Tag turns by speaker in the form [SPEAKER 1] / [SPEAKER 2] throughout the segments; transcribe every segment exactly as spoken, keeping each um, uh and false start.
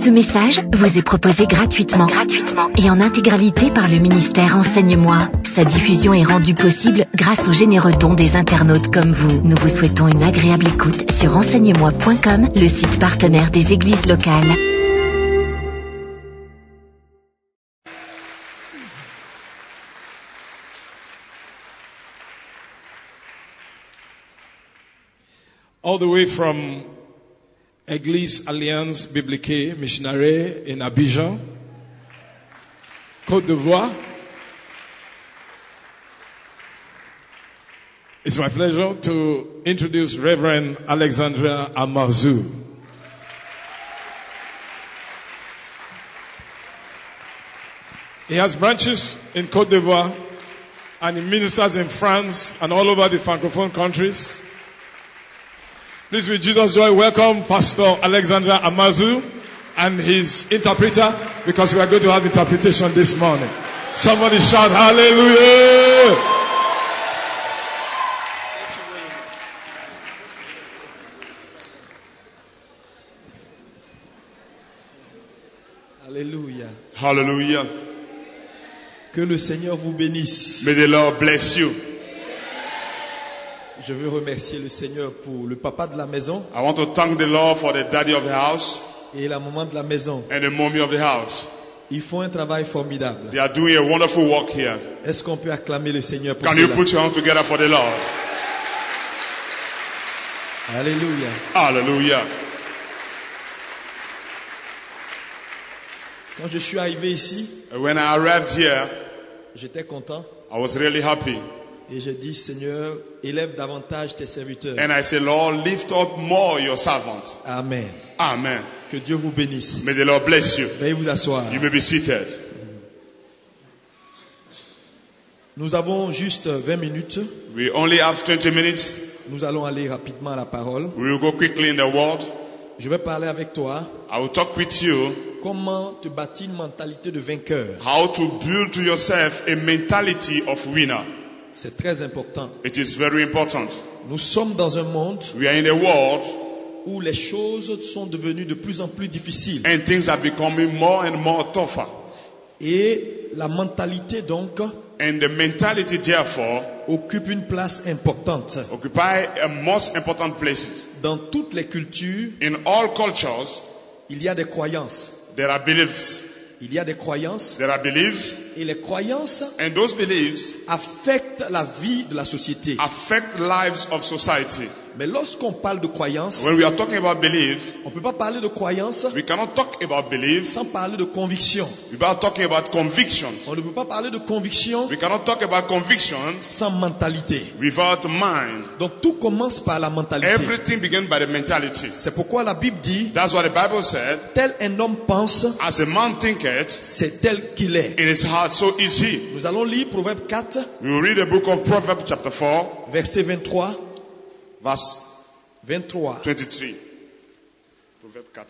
[SPEAKER 1] Ce message vous est proposé gratuitement, gratuitement et en intégralité par le ministère Enseigne-moi. Sa diffusion est rendue possible grâce aux généreux dons des internautes comme vous. Nous vous souhaitons une agréable écoute sur enseigne moi point com, le site partenaire des églises locales.
[SPEAKER 2] All the way from Église Alliance Biblique Missionary in Abidjan, Côte d'Ivoire. It's my pleasure to introduce Reverend Alexandra Amazu. He has branches in Côte d'Ivoire and he ministers in France and all over the Francophone countries. Please, with Jesus' joy, welcome Pastor Alexandra Amazu and his interpreter, because we are going to have interpretation this morning. Somebody shout hallelujah!
[SPEAKER 3] Alléluia.
[SPEAKER 4] Hallelujah.
[SPEAKER 3] Que le Seigneur vous bénisse.
[SPEAKER 4] May the Lord bless you.
[SPEAKER 3] Je veux remercier le Seigneur pour le papa de la maison.
[SPEAKER 4] I want to thank the Lord for the daddy of the house
[SPEAKER 3] et la maman de la maison.
[SPEAKER 4] And the mommy of the house.
[SPEAKER 3] Ils font un travail formidable.
[SPEAKER 4] They are doing a wonderful work here.
[SPEAKER 3] Est-ce qu'on peut acclamer le Seigneur pour
[SPEAKER 4] Can
[SPEAKER 3] cela?
[SPEAKER 4] you put your hands together for the Lord?
[SPEAKER 3] Alléluia.
[SPEAKER 4] Hallelujah.
[SPEAKER 3] Quand je suis arrivé ici,
[SPEAKER 4] when I arrived here,
[SPEAKER 3] j'étais content.
[SPEAKER 4] I was really happy.
[SPEAKER 3] Et je dis, Seigneur, élève davantage tes serviteurs.
[SPEAKER 4] And I say, Lord, lift up more your servants.
[SPEAKER 3] Amen.
[SPEAKER 4] Amen.
[SPEAKER 3] Que Dieu vous bénisse.
[SPEAKER 4] May the Lord bless you.
[SPEAKER 3] Veuillez vous asseoir.
[SPEAKER 4] You may be seated.
[SPEAKER 3] Nous avons juste vingt minutes.
[SPEAKER 4] We only have twenty minutes.
[SPEAKER 3] Nous allons aller rapidement à la parole.
[SPEAKER 4] We will go quickly in the word.
[SPEAKER 3] Je vais parler avec toi.
[SPEAKER 4] I will talk with you.
[SPEAKER 3] Comment te bâtir une mentalité de vainqueur.
[SPEAKER 4] How to build to yourself a mentality of winner.
[SPEAKER 3] C'est très important.
[SPEAKER 4] It is very important.
[SPEAKER 3] Nous sommes dans un monde
[SPEAKER 4] We are in a world
[SPEAKER 3] où les choses sont devenues de plus en plus difficiles.
[SPEAKER 4] And things are becoming more and more tougher.
[SPEAKER 3] Et la mentalité donc
[SPEAKER 4] And the mentality therefore
[SPEAKER 3] occupe une place importante.
[SPEAKER 4] Occupy a most important places.
[SPEAKER 3] Dans toutes les cultures,
[SPEAKER 4] in all cultures,
[SPEAKER 3] il y a des croyances.
[SPEAKER 4] There are beliefs.
[SPEAKER 3] Il y a des croyances.
[SPEAKER 4] There are beliefs.
[SPEAKER 3] Et les croyances
[SPEAKER 4] And those beliefs
[SPEAKER 3] affectent la vie de la société.
[SPEAKER 4] Affect lives of society.
[SPEAKER 3] Mais lorsqu'on parle de croyances,
[SPEAKER 4] when we are talking about beliefs,
[SPEAKER 3] on ne peut pas parler de croyances
[SPEAKER 4] we cannot talk about beliefs
[SPEAKER 3] sans parler de conviction.
[SPEAKER 4] We are talking about convictions.
[SPEAKER 3] On ne peut pas parler de conviction
[SPEAKER 4] we cannot talk about conviction
[SPEAKER 3] sans mentalité.
[SPEAKER 4] Without mind.
[SPEAKER 3] Donc tout commence par la mentalité.
[SPEAKER 4] Everything begins by the mentality.
[SPEAKER 3] C'est pourquoi la Bible dit,
[SPEAKER 4] that's what the Bible said,
[SPEAKER 3] tel un homme pense,
[SPEAKER 4] as a man thinketh,
[SPEAKER 3] c'est tel qu'il est.
[SPEAKER 4] In his heart, so is he.
[SPEAKER 3] Nous allons lire Proverbe quatre.
[SPEAKER 4] We will read the book of Proverbs chapter four,
[SPEAKER 3] verset vingt-trois.
[SPEAKER 4] Verse
[SPEAKER 3] vingt-trois.
[SPEAKER 4] twenty-three. Proverbe four.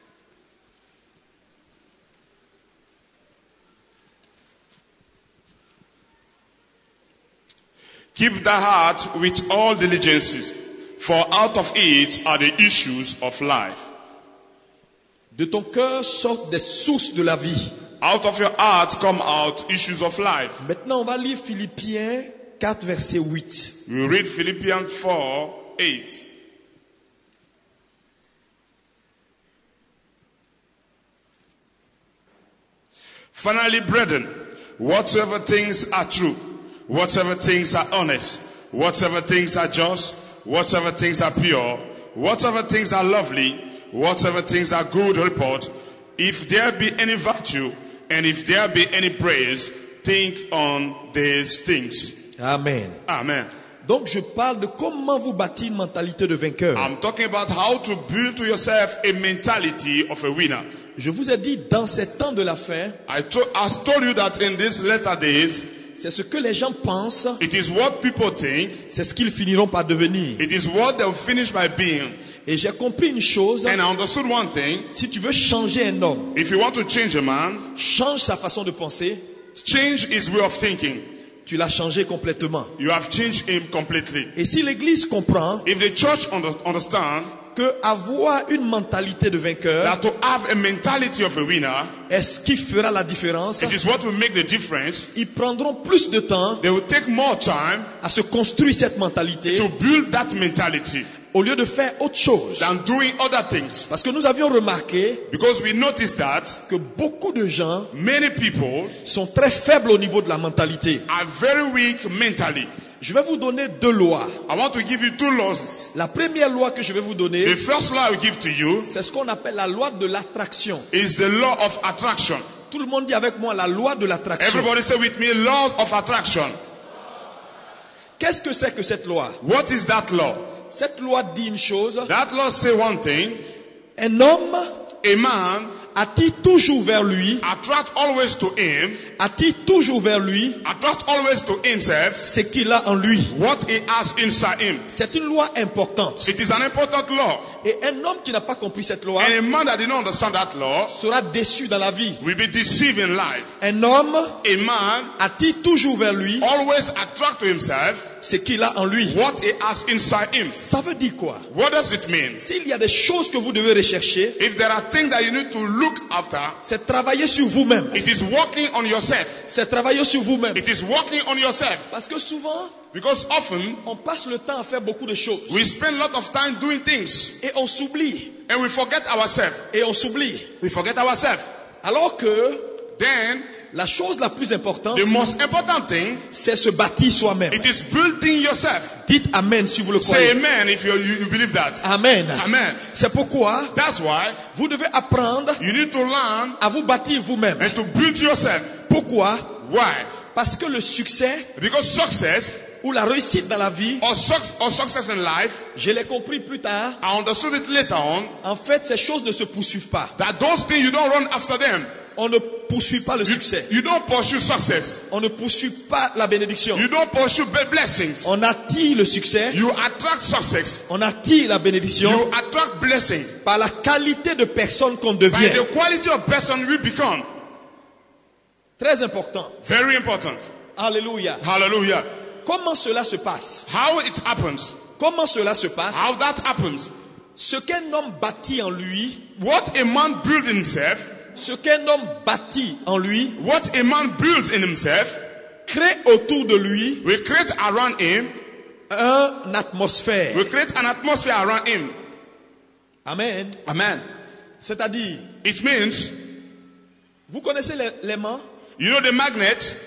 [SPEAKER 4] Keep thy heart with all diligences, for out of it are the issues of life.
[SPEAKER 3] De ton cœur sortent des sources de la vie.
[SPEAKER 4] Out of your heart come out issues of life.
[SPEAKER 3] Maintenant, on va lire Philippiens quatre, verset huit.
[SPEAKER 4] We read Philippians four, eight. Finally, brethren, whatsoever things are true, whatsoever things are honest, whatsoever things are just, whatsoever things are pure, whatsoever things are lovely, whatsoever things are good report, if there be any virtue, and if there be any praise, think on these things.
[SPEAKER 3] Amen.
[SPEAKER 4] Amen.
[SPEAKER 3] Donc je parle de comment vous bâtir une mentalité de vainqueur.
[SPEAKER 4] I'm talking about how to build to yourself a mentality of a winner.
[SPEAKER 3] Je vous ai dit dans ces temps de la fin,
[SPEAKER 4] I, to, I told you that in these latter days,
[SPEAKER 3] c'est ce que les gens pensent,
[SPEAKER 4] it is what people think,
[SPEAKER 3] c'est ce qu'ils finiront par devenir.
[SPEAKER 4] It is what they'll finish by being.
[SPEAKER 3] Et j'ai compris une chose.
[SPEAKER 4] And I understood one thing.
[SPEAKER 3] Si tu veux changer un homme,
[SPEAKER 4] if you want to change a man,
[SPEAKER 3] change sa façon de penser.
[SPEAKER 4] Change his way of thinking.
[SPEAKER 3] Tu l'as changé complètement.
[SPEAKER 4] You have changed him completely.
[SPEAKER 3] Et si l'église comprend,
[SPEAKER 4] if the church under, understand,
[SPEAKER 3] que avoir une mentalité de vainqueur
[SPEAKER 4] that to have a mentality of a winner,
[SPEAKER 3] est ce qui fera la différence.
[SPEAKER 4] it is what will make the difference.
[SPEAKER 3] Ils prendront plus de temps
[SPEAKER 4] They will take more time
[SPEAKER 3] à se construire cette mentalité
[SPEAKER 4] to build that mentality
[SPEAKER 3] au lieu de faire autre chose.
[SPEAKER 4] than doing other things.
[SPEAKER 3] Parce que nous avions remarqué
[SPEAKER 4] Because we noticed that
[SPEAKER 3] que beaucoup de gens
[SPEAKER 4] many people
[SPEAKER 3] sont très faibles au niveau de la mentalité.
[SPEAKER 4] are very weak mentally.
[SPEAKER 3] Je vais vous donner deux lois.
[SPEAKER 4] I want to give you two laws.
[SPEAKER 3] La première loi que je vais vous donner,
[SPEAKER 4] The first law I will give to you
[SPEAKER 3] c'est ce qu'on appelle la loi de l'attraction.
[SPEAKER 4] is the law of attraction.
[SPEAKER 3] Tout le monde dit avec moi la loi de l'attraction.
[SPEAKER 4] Everybody say with me, law of attraction.
[SPEAKER 3] Qu'est-ce que c'est que cette loi?
[SPEAKER 4] What is that law?
[SPEAKER 3] Cette loi dit une chose.
[SPEAKER 4] That law say one thing.
[SPEAKER 3] Un homme
[SPEAKER 4] A man
[SPEAKER 3] attire toujours vers lui,
[SPEAKER 4] attract always to him,
[SPEAKER 3] attire toujours vers lui
[SPEAKER 4] attract always to himself
[SPEAKER 3] ce qu'il a en lui.
[SPEAKER 4] what he has inside him.
[SPEAKER 3] C'est une loi importante.
[SPEAKER 4] It is an important law.
[SPEAKER 3] Et un homme qui n'a pas compris cette loi
[SPEAKER 4] And a man that did not understand that law
[SPEAKER 3] sera déçu dans la vie.
[SPEAKER 4] will be deceived in life.
[SPEAKER 3] Un homme
[SPEAKER 4] A man
[SPEAKER 3] attire toujours vers lui
[SPEAKER 4] always attract to himself
[SPEAKER 3] ce qu'il a en lui.
[SPEAKER 4] what he has inside him.
[SPEAKER 3] Ça veut dire quoi?
[SPEAKER 4] What does it mean?
[SPEAKER 3] S'il y a des choses que vous devez rechercher,
[SPEAKER 4] If there are things that you need to look after,
[SPEAKER 3] c'est travailler sur vous-même.
[SPEAKER 4] it is working on yourself.
[SPEAKER 3] C'est travailler sur vous-même.
[SPEAKER 4] It is working on yourself.
[SPEAKER 3] Parce que souvent,
[SPEAKER 4] Because often
[SPEAKER 3] on passe le temps à faire beaucoup de choses.
[SPEAKER 4] we spend a lot of time doing things
[SPEAKER 3] Et on s'oublie.
[SPEAKER 4] and we forget ourselves.
[SPEAKER 3] Et on s'oublie.
[SPEAKER 4] We forget ourselves.
[SPEAKER 3] Alors que
[SPEAKER 4] Then
[SPEAKER 3] la chose la plus importante,
[SPEAKER 4] the most important thing,
[SPEAKER 3] c'est se bâtir soi-même.
[SPEAKER 4] it is building yourself.
[SPEAKER 3] Dites Amen si vous le
[SPEAKER 4] Say
[SPEAKER 3] croyez.
[SPEAKER 4] amen if you, you, you believe that.
[SPEAKER 3] Amen.
[SPEAKER 4] Amen.
[SPEAKER 3] C'est pourquoi
[SPEAKER 4] That's why
[SPEAKER 3] vous devez apprendre
[SPEAKER 4] you need to learn
[SPEAKER 3] à vous bâtir vous-même.
[SPEAKER 4] and to build yourself.
[SPEAKER 3] Pourquoi?
[SPEAKER 4] Why?
[SPEAKER 3] Parce que le succès
[SPEAKER 4] Because success
[SPEAKER 3] ou la réussite dans la vie,
[SPEAKER 4] or, suc- or success in life,
[SPEAKER 3] je l'ai compris plus tard,
[SPEAKER 4] I understood it later on,
[SPEAKER 3] en fait, ces choses ne se poursuivent pas.
[SPEAKER 4] that those things you don't run after them.
[SPEAKER 3] On ne poursuit pas le
[SPEAKER 4] You,
[SPEAKER 3] succès.
[SPEAKER 4] you don't pursue success.
[SPEAKER 3] On ne poursuit pas la bénédiction.
[SPEAKER 4] You don't pursue be- blessings.
[SPEAKER 3] On attire le succès,
[SPEAKER 4] You attract success.
[SPEAKER 3] on attire la bénédiction
[SPEAKER 4] You attract blessing
[SPEAKER 3] par la qualité de personne qu'on
[SPEAKER 4] by
[SPEAKER 3] devient.
[SPEAKER 4] the quality of person we become.
[SPEAKER 3] Très important.
[SPEAKER 4] Very important.
[SPEAKER 3] Alléluia.
[SPEAKER 4] Hallelujah.
[SPEAKER 3] Comment cela se passe?
[SPEAKER 4] How it happens.
[SPEAKER 3] Comment cela se passe?
[SPEAKER 4] How that happens.
[SPEAKER 3] Ce qu'un homme bâtit en lui,
[SPEAKER 4] What a man builds in himself,
[SPEAKER 3] ce qu'un homme bâtit en lui,
[SPEAKER 4] what a man builds in himself,
[SPEAKER 3] crée autour de lui
[SPEAKER 4] we create around him,
[SPEAKER 3] une atmosphère.
[SPEAKER 4] we create an atmosphere around him.
[SPEAKER 3] Amen.
[SPEAKER 4] Amen.
[SPEAKER 3] C'est-à-dire,
[SPEAKER 4] It means,
[SPEAKER 3] vous connaissez les- l'aimant?
[SPEAKER 4] you know the magnet?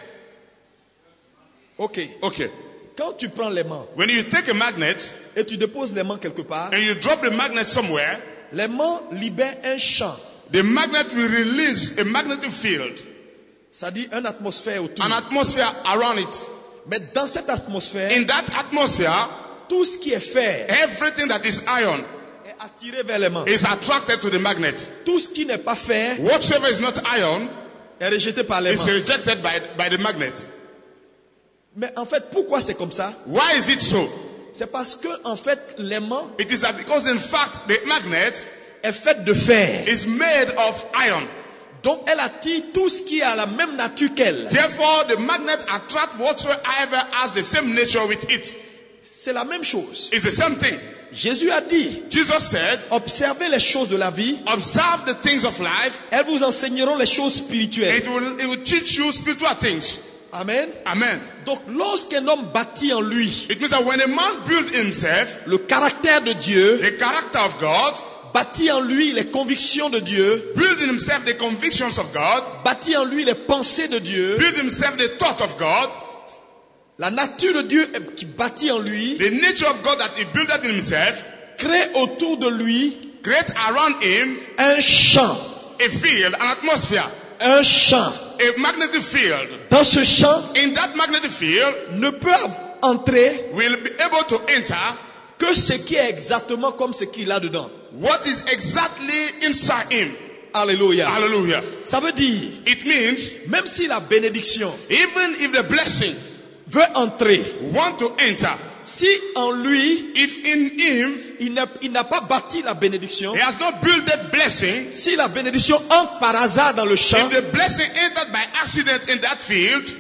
[SPEAKER 3] Ok.
[SPEAKER 4] Okay.
[SPEAKER 3] Quand tu prends l'aimant
[SPEAKER 4] When you take a magnet
[SPEAKER 3] et tu déposes l'aimant quelque part,
[SPEAKER 4] and you drop the magnet somewhere,
[SPEAKER 3] l'aimant libère un champ,
[SPEAKER 4] the magnet will release a magnetic field,
[SPEAKER 3] c'est-à-dire une atmosphère autour.
[SPEAKER 4] an atmosphere around it.
[SPEAKER 3] Mais dans cette atmosphère,
[SPEAKER 4] In that atmosphere,
[SPEAKER 3] tout ce qui est fer
[SPEAKER 4] everything that is iron
[SPEAKER 3] est attiré vers l'aimant.
[SPEAKER 4] is attracted to the magnet.
[SPEAKER 3] Tout ce qui n'est pas fer
[SPEAKER 4] Whatsoever is not iron
[SPEAKER 3] est rejeté par l'aimant.
[SPEAKER 4] is rejected by, by the magnet.
[SPEAKER 3] Mais en fait, pourquoi c'est comme ça?
[SPEAKER 4] Why is it so?
[SPEAKER 3] C'est parce que en fait, l'aimant
[SPEAKER 4] It is that because in fact the magnet
[SPEAKER 3] est fait de fer.
[SPEAKER 4] is made of iron.
[SPEAKER 3] Donc elle attire tout ce qui a la même nature qu'elle.
[SPEAKER 4] Therefore, the magnet attracts whatsoever has the same nature with it.
[SPEAKER 3] C'est la même chose.
[SPEAKER 4] It's the same thing.
[SPEAKER 3] Jésus a dit,
[SPEAKER 4] Jesus said,
[SPEAKER 3] observez les choses de la vie,
[SPEAKER 4] observe the things of life.
[SPEAKER 3] elles vous enseigneront les choses spirituelles.
[SPEAKER 4] It will, it will teach you spiritual things.
[SPEAKER 3] Amen.
[SPEAKER 4] Amen.
[SPEAKER 3] Donc lorsqu'un homme bâtit en lui
[SPEAKER 4] It means that when a man builds himself,
[SPEAKER 3] le caractère de Dieu,
[SPEAKER 4] the character of God,
[SPEAKER 3] bâtit en lui les convictions de Dieu,
[SPEAKER 4] build in himself the convictions of God,
[SPEAKER 3] bâtit en lui les pensées de Dieu,
[SPEAKER 4] build himself the thought of God,
[SPEAKER 3] la nature de Dieu qui bâtit en lui,
[SPEAKER 4] the nature of God that he built in himself,
[SPEAKER 3] crée autour de lui
[SPEAKER 4] create around him
[SPEAKER 3] un champ,
[SPEAKER 4] a field, an atmosphere,
[SPEAKER 3] un champ.
[SPEAKER 4] a magnetic field.
[SPEAKER 3] Dans ce champ,
[SPEAKER 4] In that magnetic field,
[SPEAKER 3] ne peut entrer
[SPEAKER 4] we'll be able to enter
[SPEAKER 3] que ce qui est exactement comme ce qu'il a dedans.
[SPEAKER 4] what is exactly inside him.
[SPEAKER 3] Alléluia.
[SPEAKER 4] Hallelujah.
[SPEAKER 3] Ça veut dire,
[SPEAKER 4] It means
[SPEAKER 3] même si la bénédiction
[SPEAKER 4] even if the blessing
[SPEAKER 3] veut entrer,
[SPEAKER 4] want to enter,
[SPEAKER 3] si en lui,
[SPEAKER 4] if in him
[SPEAKER 3] il n'a, il n'a pas bâti la bénédiction,
[SPEAKER 4] he has not built that blessing,
[SPEAKER 3] si la bénédiction entre par hasard dans le champ,
[SPEAKER 4] if the blessing entered by accident in that field,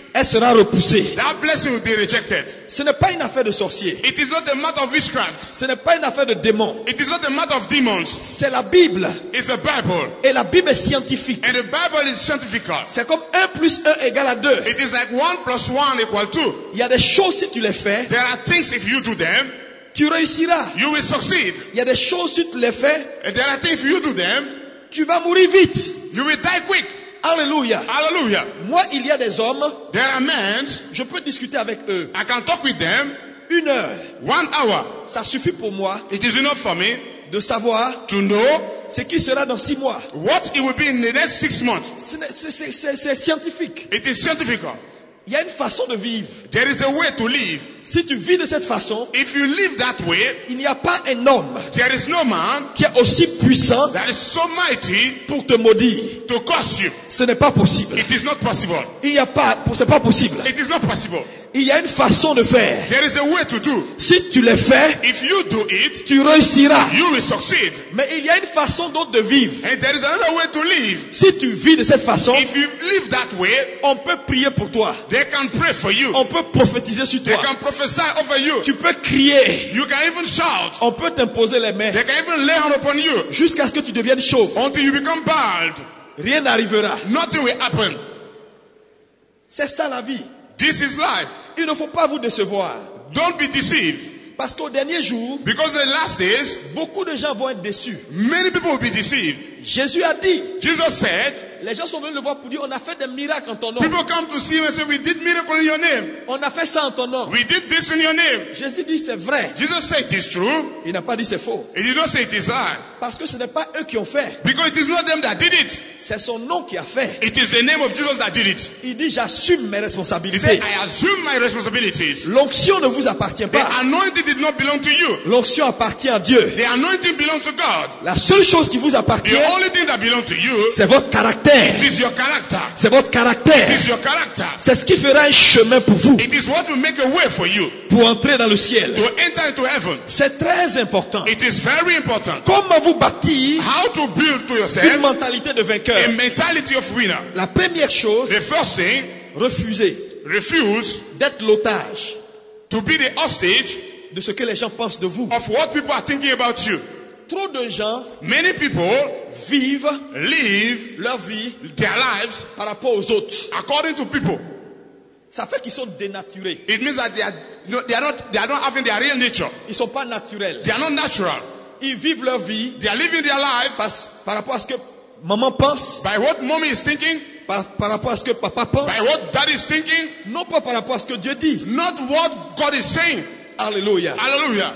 [SPEAKER 3] elle sera repoussée.
[SPEAKER 4] That blessing will be rejected.
[SPEAKER 3] Ce n'est pas une affaire de sorcier.
[SPEAKER 4] It is not a matter of witchcraft.
[SPEAKER 3] Ce n'est pas une affaire de démon.
[SPEAKER 4] It is not a matter of demons.
[SPEAKER 3] C'est la Bible.
[SPEAKER 4] It's a Bible.
[SPEAKER 3] Et la Bible est scientifique.
[SPEAKER 4] And the Bible is scientific.
[SPEAKER 3] C'est comme un plus un égale à deux.
[SPEAKER 4] It is like one plus one equal two.
[SPEAKER 3] Il y a des choses, si tu les fais,
[SPEAKER 4] There are things if you do them,
[SPEAKER 3] tu réussiras.
[SPEAKER 4] you will succeed.
[SPEAKER 3] Il y a des choses, si tu les fais,
[SPEAKER 4] And there are things if you do them,
[SPEAKER 3] tu vas mourir vite.
[SPEAKER 4] you will die quick.
[SPEAKER 3] Alléluia.
[SPEAKER 4] Hallelujah.
[SPEAKER 3] Moi, il y a des hommes,
[SPEAKER 4] There are men,
[SPEAKER 3] je peux discuter avec eux.
[SPEAKER 4] I can talk with them
[SPEAKER 3] Une heure,
[SPEAKER 4] one hour.
[SPEAKER 3] ça suffit pour moi
[SPEAKER 4] It is enough for me
[SPEAKER 3] de savoir
[SPEAKER 4] to know
[SPEAKER 3] ce qui sera dans six mois.
[SPEAKER 4] what it will be in the next six months.
[SPEAKER 3] Ce n'est- C'est c'est- c'est- c'est scientifique.
[SPEAKER 4] It is scientific.
[SPEAKER 3] Il y a une façon de vivre.
[SPEAKER 4] There is a way to live.
[SPEAKER 3] Si tu vis de cette façon,
[SPEAKER 4] If you live that way,
[SPEAKER 3] il n'y a pas un homme
[SPEAKER 4] there is no man
[SPEAKER 3] qui est aussi puissant
[SPEAKER 4] that is so mighty
[SPEAKER 3] pour te maudire.
[SPEAKER 4] to curse you.
[SPEAKER 3] Ce n'est pas possible.
[SPEAKER 4] It is not possible.
[SPEAKER 3] Il n'y a pas, c'est pas possible.
[SPEAKER 4] It is not possible.
[SPEAKER 3] Il y a une façon de faire.
[SPEAKER 4] There is a way to do.
[SPEAKER 3] Si tu le fais,
[SPEAKER 4] If you do it,
[SPEAKER 3] tu réussiras.
[SPEAKER 4] you will succeed.
[SPEAKER 3] Mais il y a une façon d'autre de vivre.
[SPEAKER 4] And there is another way to live.
[SPEAKER 3] Si tu vis de cette façon,
[SPEAKER 4] If you live that way,
[SPEAKER 3] on peut prier pour toi.
[SPEAKER 4] they can pray for you.
[SPEAKER 3] On peut prophétiser sur
[SPEAKER 4] They
[SPEAKER 3] toi.
[SPEAKER 4] can prophesy over you.
[SPEAKER 3] Tu peux crier.
[SPEAKER 4] You can even shout.
[SPEAKER 3] On peut t'imposer les mains
[SPEAKER 4] They can even lay hand upon you
[SPEAKER 3] jusqu'à ce que tu deviennes chauve.
[SPEAKER 4] until you become bald.
[SPEAKER 3] Rien n'arrivera.
[SPEAKER 4] Nothing will happen.
[SPEAKER 3] C'est ça la vie.
[SPEAKER 4] This is life.
[SPEAKER 3] Il ne faut pas vous décevoir.
[SPEAKER 4] Don't be deceived.
[SPEAKER 3] Parce qu'au dernier jour,
[SPEAKER 4] Because the last days,
[SPEAKER 3] beaucoup de gens vont être déçus.
[SPEAKER 4] many people will be deceived.
[SPEAKER 3] Jésus a dit,
[SPEAKER 4] Jesus said,
[SPEAKER 3] les gens sont venus le voir pour dire, on a fait des miracles en ton nom.
[SPEAKER 4] people come to see him and say, we did miracle in your name.
[SPEAKER 3] On a fait ça en ton nom.
[SPEAKER 4] We did this in your name.
[SPEAKER 3] Jésus dit, c'est vrai.
[SPEAKER 4] Jesus said it is true.
[SPEAKER 3] Il n'a pas dit c'est faux.
[SPEAKER 4] He did not say it is lie.
[SPEAKER 3] Parce que ce n'est pas eux qui ont fait.
[SPEAKER 4] Because it is not them that did it.
[SPEAKER 3] C'est son nom qui a fait.
[SPEAKER 4] It is the name of Jesus that did it.
[SPEAKER 3] Il dit, j'assume mes
[SPEAKER 4] He
[SPEAKER 3] responsabilités.
[SPEAKER 4] said, I assume my responsibilities.
[SPEAKER 3] L'onction ne vous appartient
[SPEAKER 4] The
[SPEAKER 3] pas.
[SPEAKER 4] anointing did not belong to you.
[SPEAKER 3] L'onction appartient à Dieu.
[SPEAKER 4] The anointing belongs to God.
[SPEAKER 3] La seule chose qui vous appartient,
[SPEAKER 4] The only thing that belongs to you
[SPEAKER 3] c'est votre caractère.
[SPEAKER 4] is your character.
[SPEAKER 3] C'est votre caractère.
[SPEAKER 4] It is your character.
[SPEAKER 3] C'est ce qui fera un chemin pour vous,
[SPEAKER 4] It is what will make a way for you
[SPEAKER 3] pour entrer dans le ciel.
[SPEAKER 4] to enter into heaven.
[SPEAKER 3] C'est très important.
[SPEAKER 4] It is very important.
[SPEAKER 3] Comment vous bâtir
[SPEAKER 4] How to build to
[SPEAKER 3] une
[SPEAKER 4] yourself
[SPEAKER 3] mentalité de vainqueur?
[SPEAKER 4] a mentality of winner.
[SPEAKER 3] La première chose,
[SPEAKER 4] The first thing,
[SPEAKER 3] refuser
[SPEAKER 4] refuse
[SPEAKER 3] d'être l'otage
[SPEAKER 4] to be the hostage
[SPEAKER 3] de ce que les gens pensent de vous.
[SPEAKER 4] of what people are thinking about you.
[SPEAKER 3] Trop de gens
[SPEAKER 4] Many people
[SPEAKER 3] vivent
[SPEAKER 4] live
[SPEAKER 3] leur vie
[SPEAKER 4] their lives
[SPEAKER 3] par rapport aux autres.
[SPEAKER 4] according to people.
[SPEAKER 3] Ça fait qu'ils sont dénaturés.
[SPEAKER 4] It means that they are, you know, they are not they are not having their real nature.
[SPEAKER 3] Ils sont pas naturels.
[SPEAKER 4] They are not natural.
[SPEAKER 3] Ils vivent leur vie
[SPEAKER 4] They are living their life
[SPEAKER 3] par, par rapport à ce que maman pense,
[SPEAKER 4] by what mommy is thinking,
[SPEAKER 3] par, par rapport à ce que papa pense,
[SPEAKER 4] by what dad is thinking,
[SPEAKER 3] non pas par rapport à ce que Dieu dit.
[SPEAKER 4] not what God is saying.
[SPEAKER 3] Alléluia.
[SPEAKER 4] Hallelujah.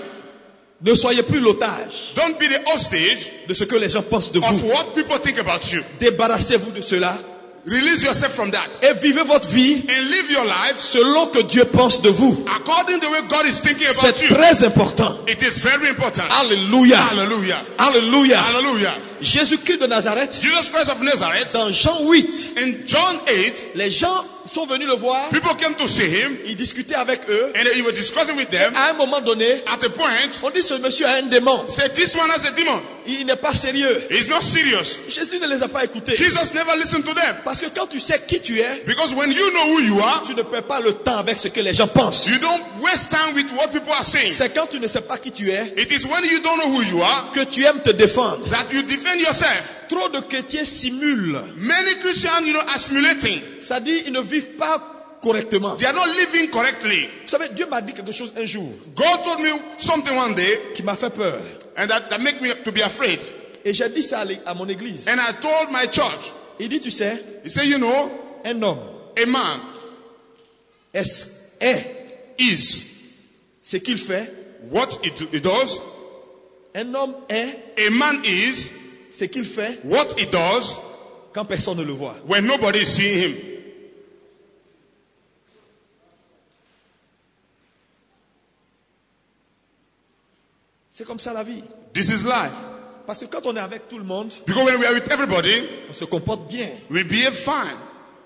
[SPEAKER 3] Ne soyez plus l'otage
[SPEAKER 4] Don't be the hostage
[SPEAKER 3] de ce que les gens pensent de
[SPEAKER 4] of
[SPEAKER 3] vous.
[SPEAKER 4] what people think about you.
[SPEAKER 3] Débarrassez-vous de cela
[SPEAKER 4] Release yourself from that
[SPEAKER 3] et vivez votre vie
[SPEAKER 4] and live your life
[SPEAKER 3] selon que Dieu pense de vous.
[SPEAKER 4] according to the way God is thinking
[SPEAKER 3] C'est
[SPEAKER 4] about you.
[SPEAKER 3] très important.
[SPEAKER 4] It is very important.
[SPEAKER 3] Alléluia.
[SPEAKER 4] Hallelujah.
[SPEAKER 3] Alléluia.
[SPEAKER 4] Hallelujah.
[SPEAKER 3] Jésus-Christ de Nazareth,
[SPEAKER 4] Jesus Christ of Nazareth,
[SPEAKER 3] dans Jean huit,
[SPEAKER 4] in John eight,
[SPEAKER 3] les gens sont venus le voir,
[SPEAKER 4] people came to see him
[SPEAKER 3] ils discutaient avec eux.
[SPEAKER 4] and he was discussing with them.
[SPEAKER 3] À un moment donné,
[SPEAKER 4] At a point,
[SPEAKER 3] on dit ce monsieur a un démon.
[SPEAKER 4] he said, this one has a demon.
[SPEAKER 3] Il n'est pas sérieux.
[SPEAKER 4] He's not serious.
[SPEAKER 3] Jésus ne les a pas écoutés.
[SPEAKER 4] Jesus never listened to them.
[SPEAKER 3] Parce que quand tu sais qui tu es,
[SPEAKER 4] Because when you know who you are,
[SPEAKER 3] tu ne perds pas le temps avec ce que les gens pensent.
[SPEAKER 4] you don't waste time with what people are saying.
[SPEAKER 3] C'est quand tu ne sais pas qui tu es
[SPEAKER 4] It is when you don't know who you are
[SPEAKER 3] que tu aimes te défendre.
[SPEAKER 4] that you defend yourself.
[SPEAKER 3] Trop de chrétiens simulent.
[SPEAKER 4] Many Christians, you know, are simulating.
[SPEAKER 3] Ça dit, ils ne vivent pas correctement.
[SPEAKER 4] They are not living correctly.
[SPEAKER 3] Vous savez, Dieu m'a dit quelque chose un jour
[SPEAKER 4] God told me something one day,
[SPEAKER 3] qui m'a fait peur.
[SPEAKER 4] and that, that make me to be afraid.
[SPEAKER 3] Et j'ai dit ça à l'é- à mon église.
[SPEAKER 4] And I told my church,
[SPEAKER 3] Il dit, tu sais,
[SPEAKER 4] he said, you know,
[SPEAKER 3] un homme
[SPEAKER 4] a man
[SPEAKER 3] est, est
[SPEAKER 4] is
[SPEAKER 3] ce qu'il fait.
[SPEAKER 4] what he, do, he does.
[SPEAKER 3] Un homme est
[SPEAKER 4] A man is
[SPEAKER 3] ce qu'il fait
[SPEAKER 4] what he does
[SPEAKER 3] quand personne ne le voit.
[SPEAKER 4] when nobody is seeing him.
[SPEAKER 3] C'est comme ça la vie.
[SPEAKER 4] This is life.
[SPEAKER 3] Parce que quand on est avec tout le monde,
[SPEAKER 4] Because when we are with everybody,
[SPEAKER 3] on se comporte bien.
[SPEAKER 4] we behave fine.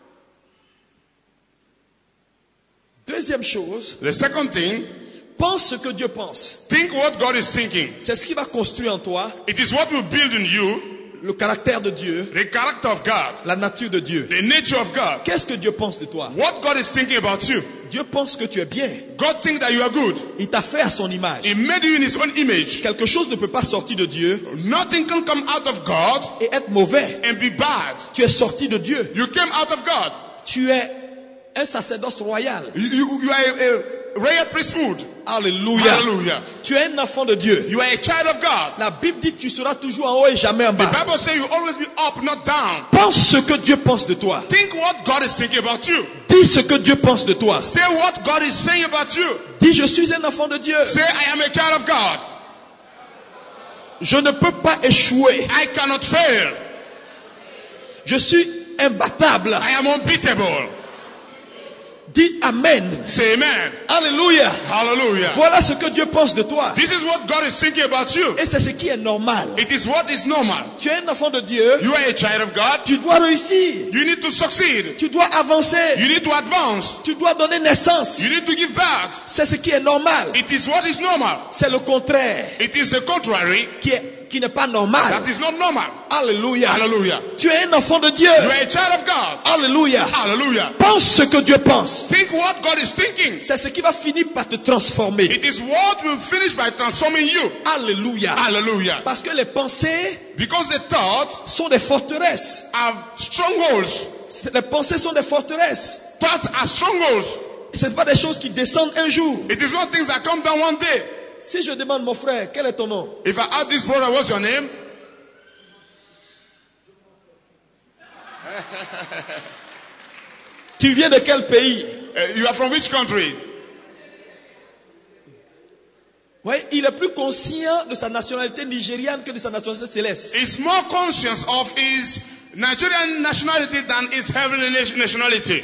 [SPEAKER 3] Deuxième chose,
[SPEAKER 4] The second thing,
[SPEAKER 3] pense ce que Dieu pense.
[SPEAKER 4] think what God is thinking.
[SPEAKER 3] C'est ce qui va construire en toi
[SPEAKER 4] It is what will build in you
[SPEAKER 3] le caractère de Dieu,
[SPEAKER 4] the character of God,
[SPEAKER 3] la nature de Dieu.
[SPEAKER 4] the nature of God,
[SPEAKER 3] Qu'est-ce que Dieu pense de toi?
[SPEAKER 4] what God is thinking about you.
[SPEAKER 3] Dieu pense que tu es bien.
[SPEAKER 4] God thinks that you are good.
[SPEAKER 3] Il t'a fait à son image.
[SPEAKER 4] He made you in his own image.
[SPEAKER 3] Quelque chose ne peut pas sortir de Dieu
[SPEAKER 4] Nothing can come out of God
[SPEAKER 3] et être mauvais.
[SPEAKER 4] and be bad.
[SPEAKER 3] Tu es sorti de Dieu.
[SPEAKER 4] You came out of God.
[SPEAKER 3] Tu es un sacerdoce royal.
[SPEAKER 4] You, you, you are a, a royal priesthood.
[SPEAKER 3] Alléluia.
[SPEAKER 4] Hallelujah.
[SPEAKER 3] Tu es un enfant de Dieu.
[SPEAKER 4] You are a child of God.
[SPEAKER 3] La Bible dit que tu seras toujours en haut et jamais en
[SPEAKER 4] The
[SPEAKER 3] bas.
[SPEAKER 4] Bible says you always be up, not down.
[SPEAKER 3] Pense ce que Dieu pense de toi.
[SPEAKER 4] Think what God is thinking about you.
[SPEAKER 3] Dis ce que Dieu pense de toi.
[SPEAKER 4] Say what God is saying about you.
[SPEAKER 3] Dis je suis un enfant de Dieu.
[SPEAKER 4] Say I am a child of God.
[SPEAKER 3] Je ne peux pas échouer.
[SPEAKER 4] I cannot fail.
[SPEAKER 3] Je suis imbattable.
[SPEAKER 4] I am unbeatable.
[SPEAKER 3] Dis Amen.
[SPEAKER 4] Say amen.
[SPEAKER 3] Alléluia.
[SPEAKER 4] Hallelujah.
[SPEAKER 3] Voilà ce que Dieu pense de toi.
[SPEAKER 4] This is what God is thinking about you.
[SPEAKER 3] Et c'est ce qui est normal.
[SPEAKER 4] It is what is normal.
[SPEAKER 3] Tu es un enfant de Dieu.
[SPEAKER 4] You are a child of God.
[SPEAKER 3] Tu dois réussir.
[SPEAKER 4] You need to succeed.
[SPEAKER 3] Tu dois avancer.
[SPEAKER 4] You need to advance.
[SPEAKER 3] Tu dois donner naissance.
[SPEAKER 4] You need to give birth.
[SPEAKER 3] C'est ce qui est normal.
[SPEAKER 4] It is what is normal.
[SPEAKER 3] C'est le contraire
[SPEAKER 4] It is the contrary
[SPEAKER 3] qui est qui n'est pas normal.
[SPEAKER 4] that is not normal.
[SPEAKER 3] Alléluia.
[SPEAKER 4] Hallelujah.
[SPEAKER 3] Tu es un enfant de Dieu.
[SPEAKER 4] You are a child of God.
[SPEAKER 3] Alléluia.
[SPEAKER 4] Hallelujah.
[SPEAKER 3] Pense ce que Dieu pense.
[SPEAKER 4] Think what God is thinking.
[SPEAKER 3] C'est ce qui va finir par te transformer.
[SPEAKER 4] It is what will finish by transforming you.
[SPEAKER 3] Alléluia.
[SPEAKER 4] Hallelujah.
[SPEAKER 3] Parce que les pensées
[SPEAKER 4] Because the thoughts
[SPEAKER 3] sont des forteresses.
[SPEAKER 4] are strongholds.
[SPEAKER 3] Les pensées sont des forteresses.
[SPEAKER 4] Thoughts are strongholds.
[SPEAKER 3] Ce ne sont pas des choses qui descendent un jour.
[SPEAKER 4] It is not things that come down one day.
[SPEAKER 3] Si je demande mon frère, quel est ton nom?
[SPEAKER 4] If I ask this brother, what's your name?
[SPEAKER 3] Tu viens de quel pays?
[SPEAKER 4] Uh, you are from which country?
[SPEAKER 3] Oui, il est plus conscient de sa nationalité nigériane que de sa nationalité céleste.
[SPEAKER 4] He's more conscious of his Nigerian nationality than his heavenly nationality.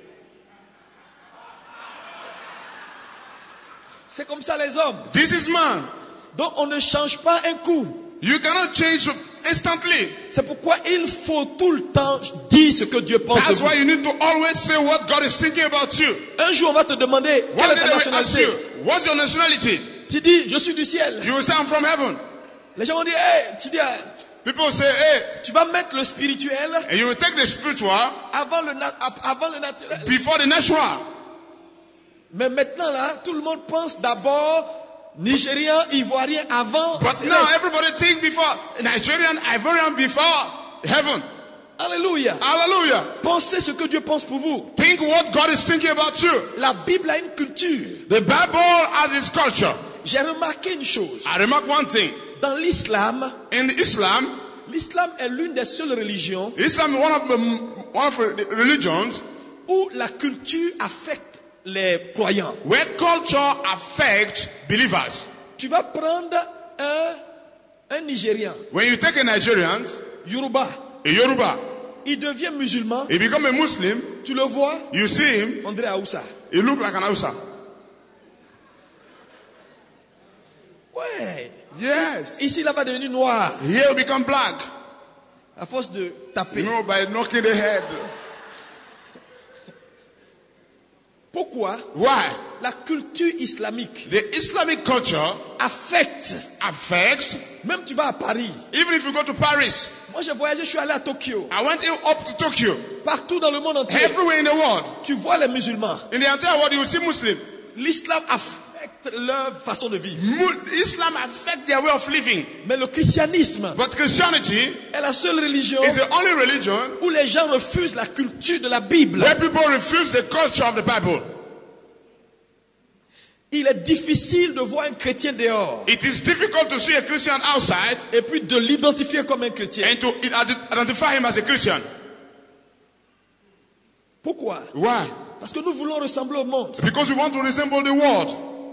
[SPEAKER 3] C'est comme ça les hommes.
[SPEAKER 4] This is man.
[SPEAKER 3] Donc on ne change pas un coup.
[SPEAKER 4] You cannot change instantly.
[SPEAKER 3] C'est pourquoi il faut tout le temps dire ce que Dieu pense de
[SPEAKER 4] That's
[SPEAKER 3] vous.
[SPEAKER 4] why you need to always say what God is thinking about you.
[SPEAKER 3] Un jour on va te demander
[SPEAKER 4] One
[SPEAKER 3] quelle est
[SPEAKER 4] day
[SPEAKER 3] ta
[SPEAKER 4] they will ask
[SPEAKER 3] nationalité.
[SPEAKER 4] you, what's your nationality?
[SPEAKER 3] Tu dis je suis du ciel.
[SPEAKER 4] You will say, I'm from heaven.
[SPEAKER 3] Les gens vont dire hey, tu dis ah,
[SPEAKER 4] People will say, hey,
[SPEAKER 3] tu vas mettre le spirituel
[SPEAKER 4] and you will take the spiritual
[SPEAKER 3] avant le na- avant le naturel.
[SPEAKER 4] before the natural.
[SPEAKER 3] Mais maintenant là, tout le monde pense d'abord Nigérien, Ivoirien avant.
[SPEAKER 4] But
[SPEAKER 3] céleste.
[SPEAKER 4] now everybody think before Nigerian, Ivorian before heaven.
[SPEAKER 3] Alléluia.
[SPEAKER 4] Hallelujah.
[SPEAKER 3] Pensez ce que Dieu pense pour vous.
[SPEAKER 4] Think what God is thinking about you.
[SPEAKER 3] La Bible a une culture.
[SPEAKER 4] The Bible has its culture.
[SPEAKER 3] J'ai remarqué une chose.
[SPEAKER 4] I remark one thing.
[SPEAKER 3] Dans l'islam,
[SPEAKER 4] In Islam,
[SPEAKER 3] l'islam est l'une des seules religions
[SPEAKER 4] Islam is one of the one of the religions
[SPEAKER 3] où la culture affecte les croyants.
[SPEAKER 4] where culture affects believers.
[SPEAKER 3] Tu vas prendre un, un Nigérian,
[SPEAKER 4] When you take a Nigerian,
[SPEAKER 3] Yoruba,
[SPEAKER 4] a Yoruba,
[SPEAKER 3] il devient musulman,
[SPEAKER 4] he become a Muslim,
[SPEAKER 3] tu le vois,
[SPEAKER 4] you see him,
[SPEAKER 3] on dirait Aoussa.
[SPEAKER 4] he look like an Hausa.
[SPEAKER 3] Ouais.
[SPEAKER 4] Yes.
[SPEAKER 3] Ici, là, va devenir noir
[SPEAKER 4] Here he become black.
[SPEAKER 3] à force de taper.
[SPEAKER 4] You know, by knocking the head.
[SPEAKER 3] Pourquoi?
[SPEAKER 4] Why?
[SPEAKER 3] La culture islamique
[SPEAKER 4] The Islamic culture
[SPEAKER 3] affecte.
[SPEAKER 4] affects,
[SPEAKER 3] Même tu vas à Paris.
[SPEAKER 4] even if you go to Paris.
[SPEAKER 3] Moi, j'ai voyagé, je suis allé à Tokyo.
[SPEAKER 4] I went up to Tokyo.
[SPEAKER 3] Partout dans le monde entier,
[SPEAKER 4] Everywhere in the world.
[SPEAKER 3] tu vois les musulmans.
[SPEAKER 4] In the entire world, you will see Muslim.
[SPEAKER 3] L'islam affecte leur façon de vivre.
[SPEAKER 4] Mu- Islam affects their way of living.
[SPEAKER 3] Mais le christianisme
[SPEAKER 4] But Christianity
[SPEAKER 3] est la seule religion
[SPEAKER 4] is the only religion
[SPEAKER 3] où les gens refusent la culture de la Bible.
[SPEAKER 4] where people refuse the culture of the Bible.
[SPEAKER 3] Il est difficile de voir un chrétien dehors
[SPEAKER 4] It is difficult to see a Christian outside
[SPEAKER 3] et puis de l'identifier comme un chrétien.
[SPEAKER 4] and to identify him as a Christian.
[SPEAKER 3] Pourquoi?
[SPEAKER 4] Why?
[SPEAKER 3] Parce que nous voulons ressembler au monde.
[SPEAKER 4] Because we want to resemble the world.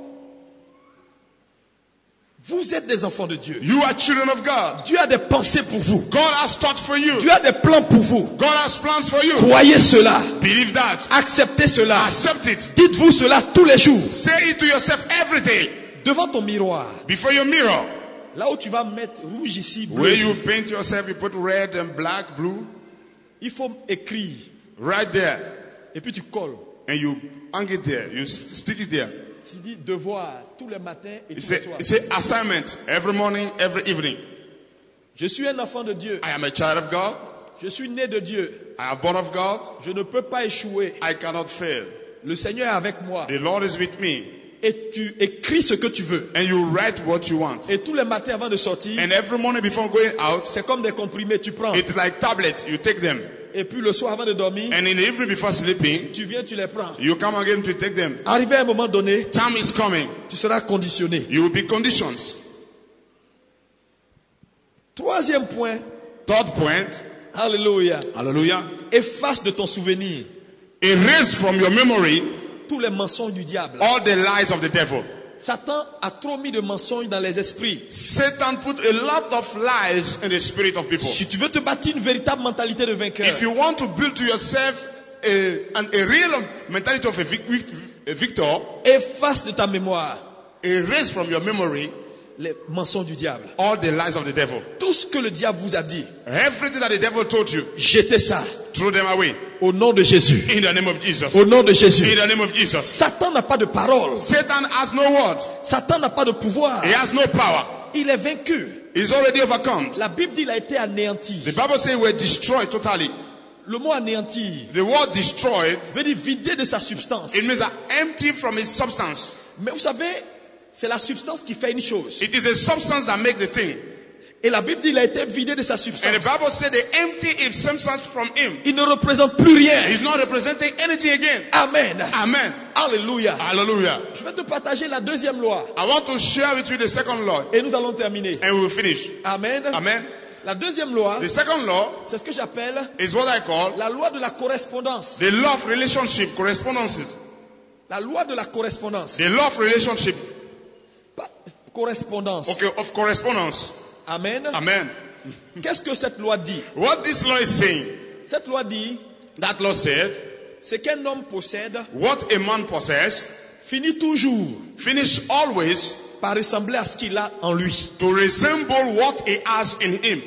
[SPEAKER 3] Vous êtes des enfants de Dieu.
[SPEAKER 4] You are children of God.
[SPEAKER 3] Dieu a des pensées pour vous.
[SPEAKER 4] God has thought for you.
[SPEAKER 3] Dieu a des plans pour vous.
[SPEAKER 4] God has plans for you.
[SPEAKER 3] Croyez cela.
[SPEAKER 4] Believe that.
[SPEAKER 3] Acceptez cela.
[SPEAKER 4] Accept it.
[SPEAKER 3] Dites-vous cela tous les jours.
[SPEAKER 4] Say it to yourself every day.
[SPEAKER 3] Devant ton miroir.
[SPEAKER 4] Before your mirror.
[SPEAKER 3] Là où tu vas mettre rouge ici, bleu
[SPEAKER 4] Where
[SPEAKER 3] ici.
[SPEAKER 4] you paint yourself, you put red and black, blue.
[SPEAKER 3] Il faut écrire.
[SPEAKER 4] Right there.
[SPEAKER 3] Et puis tu colles.
[SPEAKER 4] And you hang it there. You s- stick it there.
[SPEAKER 3] Tu dis devoir tous les matins et
[SPEAKER 4] You
[SPEAKER 3] tous les
[SPEAKER 4] say,
[SPEAKER 3] soirs.
[SPEAKER 4] you say assignment every morning, every evening.
[SPEAKER 3] Je suis un enfant de Dieu.
[SPEAKER 4] I am a child of God.
[SPEAKER 3] Je suis né de Dieu.
[SPEAKER 4] I am born of God.
[SPEAKER 3] Je ne peux pas échouer.
[SPEAKER 4] I cannot fail.
[SPEAKER 3] Le Seigneur est avec moi.
[SPEAKER 4] The Lord is with me.
[SPEAKER 3] Et tu écris ce que tu veux.
[SPEAKER 4] And you write what you want.
[SPEAKER 3] Et tous les matins avant de sortir,
[SPEAKER 4] And every morning before going out,
[SPEAKER 3] c'est comme des comprimés, tu prends.
[SPEAKER 4] it's like tablets. You take them.
[SPEAKER 3] Et puis le soir avant de dormir,
[SPEAKER 4] And in the evening before sleeping,
[SPEAKER 3] tu viens, tu les prends.
[SPEAKER 4] you come again to take them.
[SPEAKER 3] Arrivé à un moment donné,
[SPEAKER 4] Time is coming.
[SPEAKER 3] tu seras conditionné.
[SPEAKER 4] You will be conditions.
[SPEAKER 3] Troisième point,
[SPEAKER 4] Third point.
[SPEAKER 3] alléluia,
[SPEAKER 4] Hallelujah.
[SPEAKER 3] efface de ton souvenir
[SPEAKER 4] Erase from your memory
[SPEAKER 3] tous les mensonges du diable.
[SPEAKER 4] all the lies of the devil.
[SPEAKER 3] Satan a trop mis de mensonges dans les esprits.
[SPEAKER 4] Satan put a lot of lies in the spirit of people.
[SPEAKER 3] Si tu veux te bâtir une véritable mentalité de vainqueur,
[SPEAKER 4] If you want to build to yourself a, an, a real mentality of a, vic, a victor,
[SPEAKER 3] efface de ta mémoire
[SPEAKER 4] erase from your memory
[SPEAKER 3] les mensonges du diable.
[SPEAKER 4] all the lies of the devil.
[SPEAKER 3] Tout ce que le diable vous a dit,
[SPEAKER 4] Everything that the devil told you,
[SPEAKER 3] jetez ça
[SPEAKER 4] throw them away.
[SPEAKER 3] au nom de Jésus.
[SPEAKER 4] In the name of Jesus.
[SPEAKER 3] Au nom de Jésus.
[SPEAKER 4] In the name of Jesus.
[SPEAKER 3] Satan n'a pas de parole.
[SPEAKER 4] Satan has no word.
[SPEAKER 3] Satan n'a pas de pouvoir.
[SPEAKER 4] He has no power.
[SPEAKER 3] Il est vaincu.
[SPEAKER 4] He's already overcome.
[SPEAKER 3] La Bible dit qu'il a été anéanti.
[SPEAKER 4] The Bible says we're destroyed totally.
[SPEAKER 3] Le mot anéanti
[SPEAKER 4] The word destroyed,
[SPEAKER 3] veut dire vider de sa substance.
[SPEAKER 4] it means that empty from its substance.
[SPEAKER 3] Mais vous savez, c'est la substance qui fait une chose.
[SPEAKER 4] It is a substance that makes the thing.
[SPEAKER 3] Et la Bible dit qu'il a été vidé de sa
[SPEAKER 4] And
[SPEAKER 3] substance.
[SPEAKER 4] the Bible said they empty its substance from him.
[SPEAKER 3] Il ne représente plus rien.
[SPEAKER 4] He's not representing anything again.
[SPEAKER 3] Amen.
[SPEAKER 4] Amen.
[SPEAKER 3] Alléluia.
[SPEAKER 4] Hallelujah.
[SPEAKER 3] Je vais te partager la deuxième loi.
[SPEAKER 4] I want to share with you the second law.
[SPEAKER 3] Et nous allons terminer.
[SPEAKER 4] And we will finish.
[SPEAKER 3] Amen.
[SPEAKER 4] Amen.
[SPEAKER 3] La deuxième loi,
[SPEAKER 4] The second law
[SPEAKER 3] c'est ce que j'appelle
[SPEAKER 4] is what I call
[SPEAKER 3] la loi de la correspondance.
[SPEAKER 4] the law of relationship, correspondences.
[SPEAKER 3] La loi de la correspondance.
[SPEAKER 4] The law of relationship.
[SPEAKER 3] Pas- Correspondance.
[SPEAKER 4] Okay, of correspondence.
[SPEAKER 3] Amen.
[SPEAKER 4] Amen.
[SPEAKER 3] Qu'est-ce que cette loi dit?
[SPEAKER 4] What this law is saying,
[SPEAKER 3] Cette loi dit,
[SPEAKER 4] that law said,
[SPEAKER 3] ce qu'un homme possède
[SPEAKER 4] what a man possesses,
[SPEAKER 3] finit toujours
[SPEAKER 4] finish always
[SPEAKER 3] par ressembler à ce qu'il a en lui.
[SPEAKER 4] to resemble what he has in him.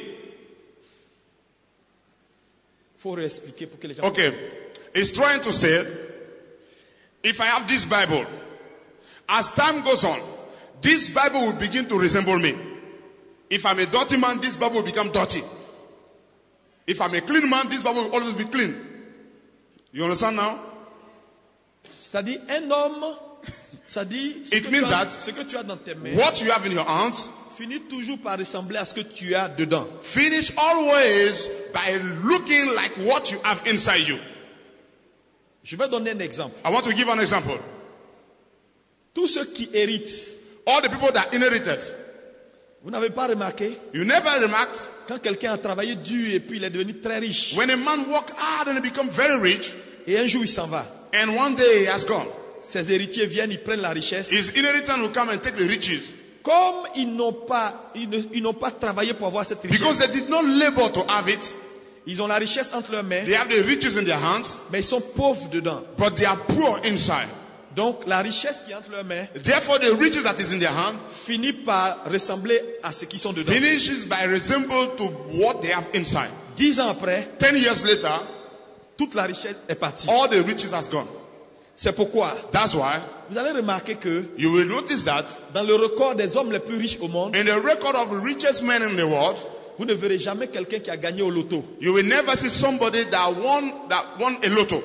[SPEAKER 3] Il faut réexpliquer pour que les gens...
[SPEAKER 4] Okay, it's trying to say, if I have this Bible, as time goes on, this Bible will begin to resemble me. If I'm a dirty man, this Bible will become dirty. If I'm a clean man, this Bible will always be clean. You understand now?
[SPEAKER 3] C'est-à-dire, un homme, ça dit, ce
[SPEAKER 4] It
[SPEAKER 3] que,
[SPEAKER 4] means
[SPEAKER 3] tu as,
[SPEAKER 4] that
[SPEAKER 3] ce que tu as dans tes mains
[SPEAKER 4] What you have in your hands,
[SPEAKER 3] finit toujours par ressembler à ce que tu as dedans.
[SPEAKER 4] finish always by looking like what you have inside you.
[SPEAKER 3] Je vais donner un exemple.
[SPEAKER 4] I want to give an example.
[SPEAKER 3] Tous ceux qui héritent,
[SPEAKER 4] All the people that inherited,
[SPEAKER 3] vous n'avez pas remarqué,
[SPEAKER 4] you never remarked
[SPEAKER 3] quand quelqu'un a travaillé dur et puis il est devenu très riche,
[SPEAKER 4] when a man work hard and he become very rich,
[SPEAKER 3] et un jour il s'en va,
[SPEAKER 4] and one day he has gone,
[SPEAKER 3] ses héritiers viennent, ils prennent la richesse.
[SPEAKER 4] his inheritance will come and take the riches.
[SPEAKER 3] Comme ils n'ont pas, ils ne- ils n'ont pas travaillé pour avoir cette richesse,
[SPEAKER 4] Because they did not labor to have it,
[SPEAKER 3] ils ont la richesse entre leurs mains,
[SPEAKER 4] they have the riches in their hands,
[SPEAKER 3] mais ils sont pauvres dedans.
[SPEAKER 4] but they are poor inside.
[SPEAKER 3] Donc la richesse qui est entre leurs mains
[SPEAKER 4] Therefore, the riches that is in their hand
[SPEAKER 3] finit par ressembler à ce qu'ils sont dedans.
[SPEAKER 4] finishes by resemble to what they have inside.
[SPEAKER 3] Dix ans après,
[SPEAKER 4] Ten years later,
[SPEAKER 3] toute la richesse est partie.
[SPEAKER 4] all the riches has gone.
[SPEAKER 3] C'est pourquoi
[SPEAKER 4] That's why
[SPEAKER 3] vous allez remarquer que
[SPEAKER 4] you will notice that
[SPEAKER 3] dans le record des hommes les plus riches au monde,
[SPEAKER 4] in the record of the richest men in the world,
[SPEAKER 3] vous ne verrez jamais quelqu'un qui a gagné au loto.
[SPEAKER 4] you will never see somebody that won that won a lotto.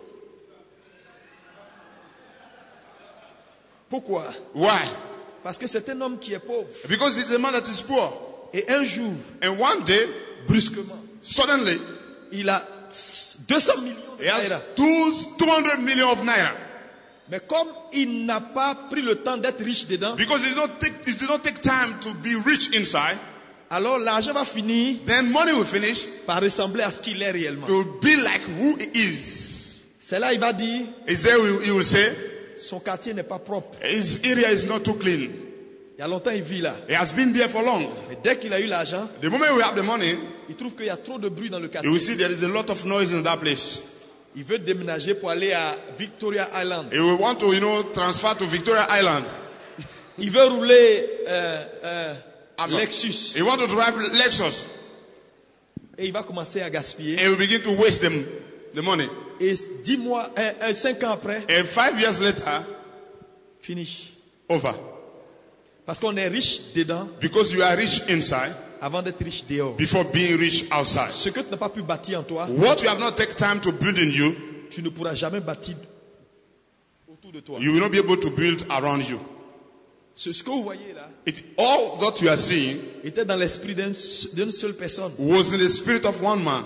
[SPEAKER 3] Pourquoi?
[SPEAKER 4] Why?
[SPEAKER 3] Parce que c'est un homme qui est pauvre.
[SPEAKER 4] Because it's a man that is poor.
[SPEAKER 3] Et un jour,
[SPEAKER 4] And one day,
[SPEAKER 3] brusquement,
[SPEAKER 4] suddenly,
[SPEAKER 3] il a deux cents millions de
[SPEAKER 4] he has
[SPEAKER 3] naira.
[SPEAKER 4] two, 200 million of naira.
[SPEAKER 3] Mais comme il n'a pas pris le temps d'être riche dedans,
[SPEAKER 4] Because he did not take, he did not take time to be rich inside,
[SPEAKER 3] alors l'argent va finir
[SPEAKER 4] then money will finish
[SPEAKER 3] par ressembler à ce qu'il est réellement.
[SPEAKER 4] to be like who he is.
[SPEAKER 3] C'est là il va dire,
[SPEAKER 4] Is there he will say,
[SPEAKER 3] son quartier n'est pas propre.
[SPEAKER 4] his area is not too clean.
[SPEAKER 3] Il y a longtemps il vit là.
[SPEAKER 4] He has been there for long.
[SPEAKER 3] Mais dès qu'il a eu l'argent,
[SPEAKER 4] The moment we have the money,
[SPEAKER 3] il trouve qu'il y a trop de bruit dans le
[SPEAKER 4] you
[SPEAKER 3] quartier.
[SPEAKER 4] will see there is a lot of noise in that place.
[SPEAKER 3] Il veut déménager pour aller à Victoria Island.
[SPEAKER 4] He will want to, you know, transfer to Victoria Island.
[SPEAKER 3] Il veut rouler euh, euh,
[SPEAKER 4] Amen.
[SPEAKER 3] Lexus.
[SPEAKER 4] He want to drive Lexus.
[SPEAKER 3] Et il va commencer à gaspiller.
[SPEAKER 4] And he will begin to waste them, the money.
[SPEAKER 3] Et dix mois, euh, euh, cinq ans après,
[SPEAKER 4] And five years later,
[SPEAKER 3] finish.
[SPEAKER 4] over.
[SPEAKER 3] Parce qu'on est riche dedans.
[SPEAKER 4] Because you are rich inside,
[SPEAKER 3] avant d'être riche dehors.
[SPEAKER 4] before being rich outside.
[SPEAKER 3] Ce que tu n'as pas pu bâtir en toi,
[SPEAKER 4] What you have not taken time to build in you,
[SPEAKER 3] tu ne pourras jamais bâtir autour de toi.
[SPEAKER 4] you will not be able to build around you.
[SPEAKER 3] Ce, ce que vous voyez là
[SPEAKER 4] It, all that you are seeing
[SPEAKER 3] était dans l'esprit d'un- d'une seule personne.
[SPEAKER 4] was in the spirit of one man.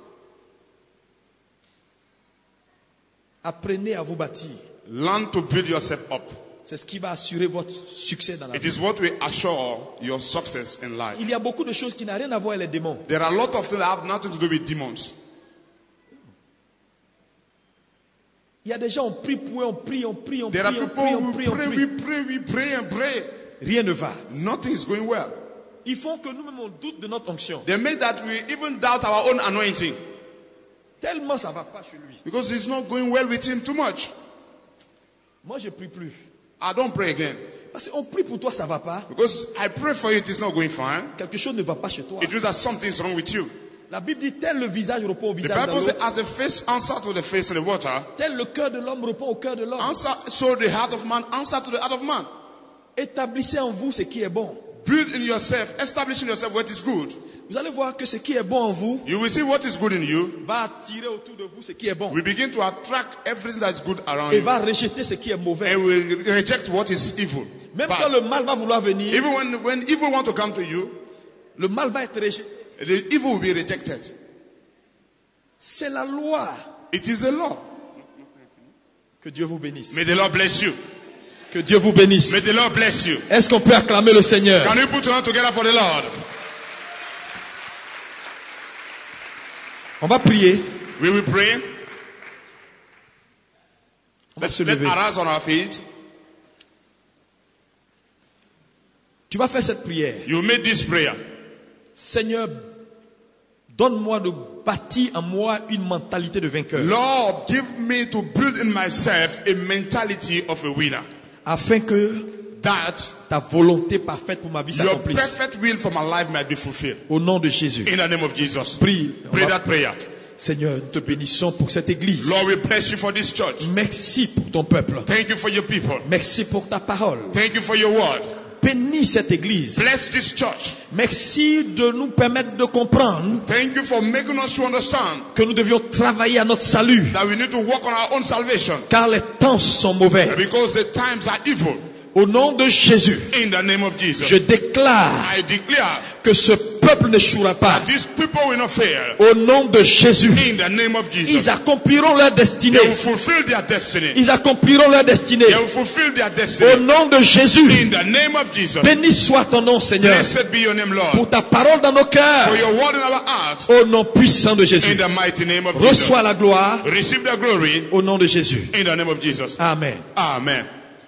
[SPEAKER 3] Apprenez à vous bâtir.
[SPEAKER 4] Learn to build yourself up.
[SPEAKER 3] C'est ce qui va assurer votre succès dans la
[SPEAKER 4] It
[SPEAKER 3] vie.
[SPEAKER 4] is what will assure your success in life.
[SPEAKER 3] Il y a beaucoup de choses qui n'ont rien à voir avec les démons.
[SPEAKER 4] There are a lot of things that have nothing to do with demons.
[SPEAKER 3] Il y a des gens, on prie pour eux, on prie, on prie, on prie,
[SPEAKER 4] There are
[SPEAKER 3] on
[SPEAKER 4] people
[SPEAKER 3] prie, on
[SPEAKER 4] who
[SPEAKER 3] prie, on
[SPEAKER 4] pray,
[SPEAKER 3] prie.
[SPEAKER 4] we pray, we pray and pray.
[SPEAKER 3] Rien ne va.
[SPEAKER 4] Nothing is going well.
[SPEAKER 3] Ils font que nous-mêmes on doute de notre onction.
[SPEAKER 4] They make that we even doubt our own anointing
[SPEAKER 3] Tellement ça va pas chez lui.
[SPEAKER 4] because it's not going well with him too much.
[SPEAKER 3] Moi je prie plus.
[SPEAKER 4] I don't pray again
[SPEAKER 3] Parce qu'on prie pour toi, ça va pas.
[SPEAKER 4] because I pray for you, it is not going fine.
[SPEAKER 3] Quelque chose ne va pas chez toi.
[SPEAKER 4] It means that something's wrong with you.
[SPEAKER 3] La Bible dit tel le visage répond au
[SPEAKER 4] The
[SPEAKER 3] visage de
[SPEAKER 4] Bible
[SPEAKER 3] l'autre,
[SPEAKER 4] says, as the face answer to the face in the water,
[SPEAKER 3] tel le cœur de l'homme répond au cœur de l'homme.
[SPEAKER 4] answer so the heart of man answer to the heart of man.
[SPEAKER 3] Établissez en vous ce qui est bon.
[SPEAKER 4] Build in yourself, establish in yourself what is good.
[SPEAKER 3] Vous allez voir que ce qui est bon en vous
[SPEAKER 4] You will see what is good in you.
[SPEAKER 3] va attirer autour de vous ce qui est bon.
[SPEAKER 4] We begin to attract everything that is good around
[SPEAKER 3] Et
[SPEAKER 4] you.
[SPEAKER 3] va rejeter ce qui est mauvais.
[SPEAKER 4] And we reject what is evil.
[SPEAKER 3] Même
[SPEAKER 4] Bad.
[SPEAKER 3] quand le mal va vouloir venir,
[SPEAKER 4] Even when, when evil want to come to you,
[SPEAKER 3] le mal va être rejeté.
[SPEAKER 4] the evil will be rejected.
[SPEAKER 3] C'est la loi.
[SPEAKER 4] It is a law.
[SPEAKER 3] Que Dieu vous bénisse.
[SPEAKER 4] May the Lord bless you.
[SPEAKER 3] Que Dieu vous bénisse.
[SPEAKER 4] May the Lord bless you.
[SPEAKER 3] Est-ce qu'on peut acclamer le Seigneur?
[SPEAKER 4] Can you put your hand together for the Lord?
[SPEAKER 3] On va prier.
[SPEAKER 4] We will pray.
[SPEAKER 3] On va
[SPEAKER 4] Let's,
[SPEAKER 3] se
[SPEAKER 4] let's
[SPEAKER 3] lever.
[SPEAKER 4] arise on our feet.
[SPEAKER 3] Tu vas faire cette prière.
[SPEAKER 4] You made this prayer.
[SPEAKER 3] Seigneur, donne-moi de bâtir en moi une mentalité de vainqueur.
[SPEAKER 4] Lord, give me to build in myself a mentality of a winner.
[SPEAKER 3] Afin que
[SPEAKER 4] That
[SPEAKER 3] ta volonté parfaite pour ma vie
[SPEAKER 4] your
[SPEAKER 3] s'accomplisse.
[SPEAKER 4] perfect will for my life might be fulfilled.
[SPEAKER 3] Au nom de Jésus.
[SPEAKER 4] In the name of Jesus.
[SPEAKER 3] Prie. On
[SPEAKER 4] Pray
[SPEAKER 3] va-
[SPEAKER 4] that prayer.
[SPEAKER 3] Seigneur, nous te bénissons pour cette église.
[SPEAKER 4] Lord, we bless you for this church.
[SPEAKER 3] Merci pour ton peuple.
[SPEAKER 4] Thank you for your people.
[SPEAKER 3] Merci pour ta parole.
[SPEAKER 4] Thank you for your word.
[SPEAKER 3] Bénis cette église.
[SPEAKER 4] Bless this church.
[SPEAKER 3] Merci de nous permettre de comprendre
[SPEAKER 4] Thank you for making us to understand
[SPEAKER 3] que nous devions travailler à notre salut.
[SPEAKER 4] that we need to work on our own salvation
[SPEAKER 3] Car les temps sont mauvais.
[SPEAKER 4] because the times are evil.
[SPEAKER 3] Au nom de Jésus,
[SPEAKER 4] In the name of Jesus,
[SPEAKER 3] je déclare
[SPEAKER 4] I declare
[SPEAKER 3] que ce peuple n'échouera pas.
[SPEAKER 4] that these people will not fail.
[SPEAKER 3] Au nom de Jésus,
[SPEAKER 4] In the name of Jesus,
[SPEAKER 3] ils accompliront leur destinée.
[SPEAKER 4] they will fulfill their destiny.
[SPEAKER 3] Ils accompliront leur destinée.
[SPEAKER 4] They will fulfill their
[SPEAKER 3] Au
[SPEAKER 4] destiny.
[SPEAKER 3] nom de Jésus,
[SPEAKER 4] In the name of Jesus,
[SPEAKER 3] béni soit ton nom, Seigneur,
[SPEAKER 4] blessed be your name, Lord,
[SPEAKER 3] pour ta parole dans nos cœurs.
[SPEAKER 4] for your word in our hearts.
[SPEAKER 3] Au nom puissant de
[SPEAKER 4] In
[SPEAKER 3] Jésus,
[SPEAKER 4] the mighty name of Jesus,
[SPEAKER 3] reçois la gloire.
[SPEAKER 4] receive the glory.
[SPEAKER 3] Au nom de Jésus.
[SPEAKER 4] In the name of Jesus,
[SPEAKER 3] Amen.
[SPEAKER 4] Amen.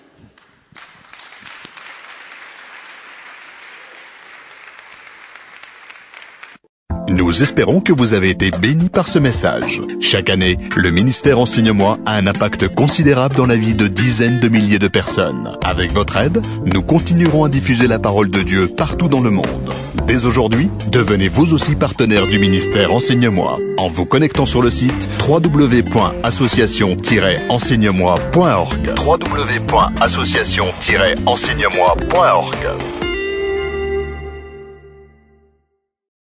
[SPEAKER 5] Nous espérons que vous avez été bénis par ce message. Chaque année, le ministère Enseigne-moi a un impact considérable dans la vie de dizaines de milliers de personnes. Avec votre aide, nous continuerons à diffuser la parole de Dieu partout dans le monde. Dès aujourd'hui, devenez vous aussi partenaire du ministère Enseigne-moi en vous connectant sur le site w w w point association tiret enseigne moi point org. w w w point association tiret enseigne moi point org.